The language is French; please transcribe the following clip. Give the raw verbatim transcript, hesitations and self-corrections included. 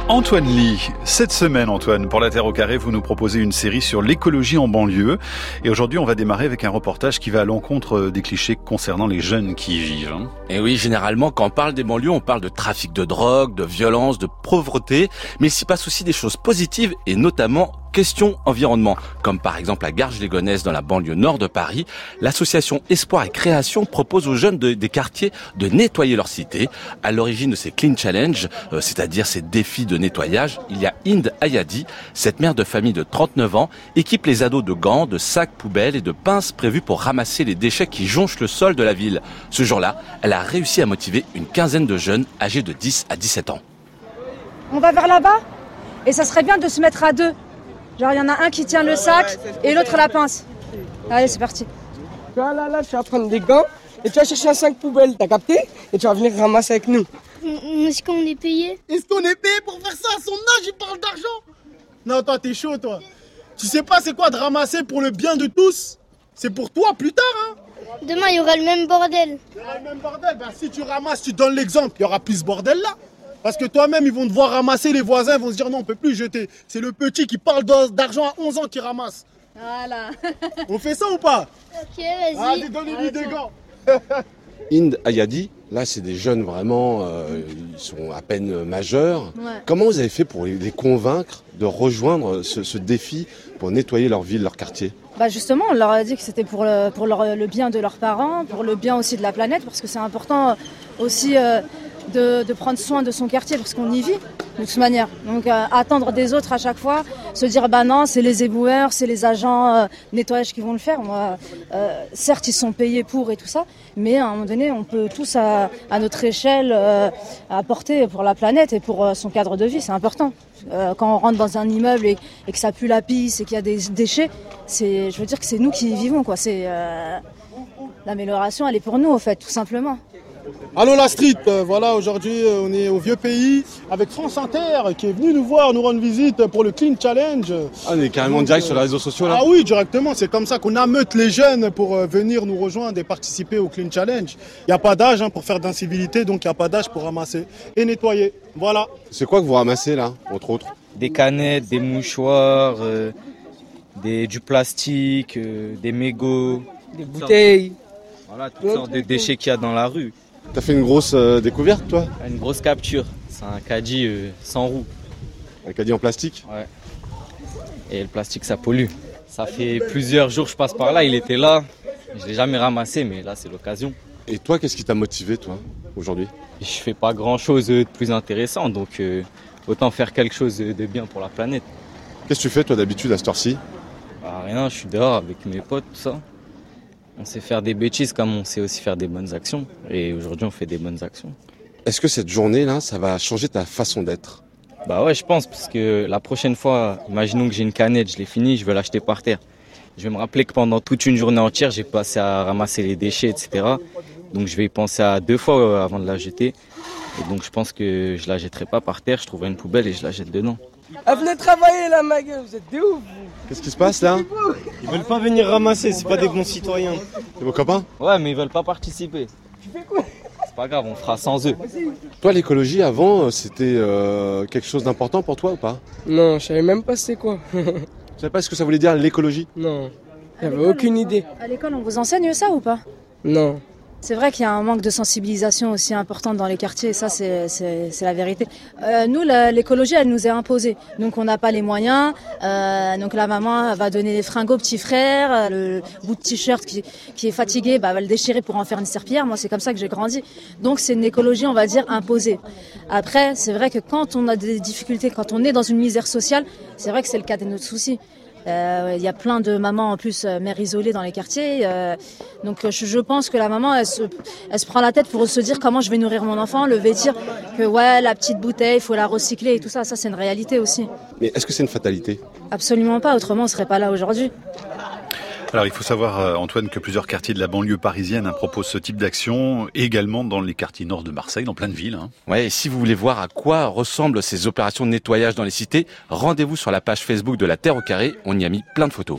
Antoine Ly, cette semaine Antoine, pour la Terre au carré, vous nous proposez une série sur l'écologie en banlieue. Et aujourd'hui, on va démarrer avec un reportage qui va à l'encontre des clichés concernant les jeunes qui y vivent. Hein. Et oui, généralement, quand on parle des banlieues, on parle de trafic de drogue, de violence, de pauvreté. Mais il s'y passe aussi des choses positives et notamment question environnement. Comme par exemple à Garges-les-Gonesse dans la banlieue nord de Paris. L'association Espoir et Création propose aux jeunes de, des quartiers de nettoyer leur cité. À l'origine de ces Clean Challenge, euh, c'est-à-dire ces défis de nettoyage, il y a Inde Ayadi, cette mère de famille de trente-neuf ans, équipe les ados de gants, de sacs poubelles et de pinces prévus pour ramasser les déchets qui jonchent le sol de la ville. Ce jour-là, elle a réussi à motiver une quinzaine de jeunes âgés de dix à dix-sept ans. On va vers là-bas et ça serait bien de se mettre à deux. Genre il y en a un qui tient le sac et l'autre la pince. Allez, c'est parti. Tu vois, là, là, tu vas prendre des gants et tu vas chercher un sac poubelle, t'as capté? Et tu vas venir ramasser avec nous. Est-ce qu'on est payé? Est-ce qu'on est payé pour faire ça? À son âge, il parle d'argent? Non, toi, t'es chaud, toi. Tu sais pas c'est quoi de ramasser pour le bien de tous? C'est pour toi plus tard, hein? Demain, il y aura le même bordel. Il y aura le même bordel. Ben, si tu ramasses, tu donnes l'exemple, il y aura plus ce bordel-là. Parce que toi-même, ils vont te voir ramasser, les voisins vont se dire non, on peut plus jeter. C'est le petit qui parle d'argent à onze ans qui ramasse. Voilà. On fait ça ou pas? Ok, vas-y. Allez, donnez-lui des gants. Inde Ayadi, là c'est des jeunes vraiment, euh, ils sont à peine majeurs. Ouais. Comment vous avez fait pour les convaincre de rejoindre ce, ce défi pour nettoyer leur ville, leur quartier? Bah justement, on leur a dit que c'était pour le, pour leur, le bien de leurs parents, pour le bien aussi de la planète, parce que c'est important aussi euh, de, de prendre soin de son quartier, parce qu'on y vit de toute manière. Donc euh, attendre des autres à chaque fois, se dire bah non, c'est les éboueurs, c'est les agents euh, nettoyage qui vont le faire. Moi, euh, certes, ils sont payés pour et tout ça, mais à un moment donné, on peut tous à, à notre échelle euh, apporter pour la planète et pour euh, son cadre de vie, c'est important. Euh, quand on rentre dans un immeuble et, et que ça pue la pisse et qu'il y a des déchets, c'est, je veux dire que c'est nous qui y vivons, quoi. C'est euh, l'amélioration, elle est pour nous, en fait, tout simplement. Allô la street, euh, voilà, aujourd'hui euh, on est au vieux pays avec France Inter qui est venu nous voir, nous rendre visite pour le Clean Challenge. Ah, on est carrément direct sur les réseaux sociaux là. Ah oui, directement, c'est comme ça qu'on ameute les jeunes pour euh, venir nous rejoindre et participer au Clean Challenge. Il n'y a pas d'âge hein, pour faire d'incivilité, donc il n'y a pas d'âge pour ramasser et nettoyer. Voilà. C'est quoi que vous ramassez là, entre autres? Des canettes, des mouchoirs, euh, des, du plastique, euh, des mégots, Des bouteilles. voilà, toutes sortes de déchets qu'il y a dans la rue. T'as fait une grosse euh, découverte toi? Une grosse capture, c'est un caddie euh, sans roue. Un caddie en plastique? Ouais. Et le plastique ça pollue. Ça fait plusieurs jours que je passe par là, il était là. Je l'ai jamais ramassé, mais là c'est l'occasion. Et toi, qu'est-ce qui t'a motivé toi, aujourd'hui? Je fais pas grand chose de plus intéressant, donc euh, autant faire quelque chose de bien pour la planète. Qu'est-ce que tu fais toi d'habitude à cette heure-ci? Bah, rien, je suis dehors avec mes potes, tout ça. On sait faire des bêtises comme on sait aussi faire des bonnes actions. Et aujourd'hui, on fait des bonnes actions. Est-ce que cette journée-là, ça va changer ta façon d'être? Bah ouais, je pense, parce que la prochaine fois, imaginons que j'ai une canette, je l'ai finie, je vais l'acheter par terre. Je vais me rappeler que pendant toute une journée entière, j'ai passé à ramasser les déchets, et cetera. Donc je vais y penser à deux fois avant de la jeter. Et donc je pense que je la jetterai pas par terre, je trouverai une poubelle et je la jette dedans. Ah, venez travailler là, ma gueule, vous êtes des ouf. Qu'est-ce qui se passe là? Ils veulent pas venir ramasser, c'est pas des bons citoyens. C'est vos copains? Ouais, mais ils veulent pas participer. Tu fais quoi? C'est pas grave, on fera sans eux. Toi, l'écologie avant, c'était euh, quelque chose d'important pour toi ou pas? Non, je savais même pas c'était quoi. Tu savais pas ce que ça voulait dire l'écologie? Non, j'avais aucune idée. À l'école, on vous enseigne ça ou pas? Non. C'est vrai qu'il y a un manque de sensibilisation aussi important dans les quartiers, et ça c'est, c'est, c'est la vérité. Euh, nous, la, l'écologie, elle nous est imposée, donc on n'a pas les moyens. Euh, donc la maman va donner des fringues au petit frère, le bout de t-shirt qui, qui est fatigué, bah, va le déchirer pour en faire une serpillière. Moi, c'est comme ça que j'ai grandi. Donc c'est une écologie, on va dire, imposée. Après, c'est vrai que quand on a des difficultés, quand on est dans une misère sociale, c'est vrai que c'est le cas de notre souci. Il euh, y a plein de mamans en plus euh, mères isolées dans les quartiers, euh, donc je, je pense que la maman elle se, elle se prend la tête pour se dire comment je vais nourrir mon enfant, le vêtir, que ouais la petite bouteille il faut la recycler et tout ça, ça c'est une réalité aussi. Mais est-ce que c'est une fatalité? Absolument pas, autrement on serait pas là aujourd'hui. Alors il faut savoir Antoine que plusieurs quartiers de la banlieue parisienne hein, proposent ce type d'action, également dans les quartiers nord de Marseille, dans plein de villes. Hein. Ouais, et si vous voulez voir à quoi ressemblent ces opérations de nettoyage dans les cités, rendez-vous sur la page Facebook de la Terre au carré, on y a mis plein de photos.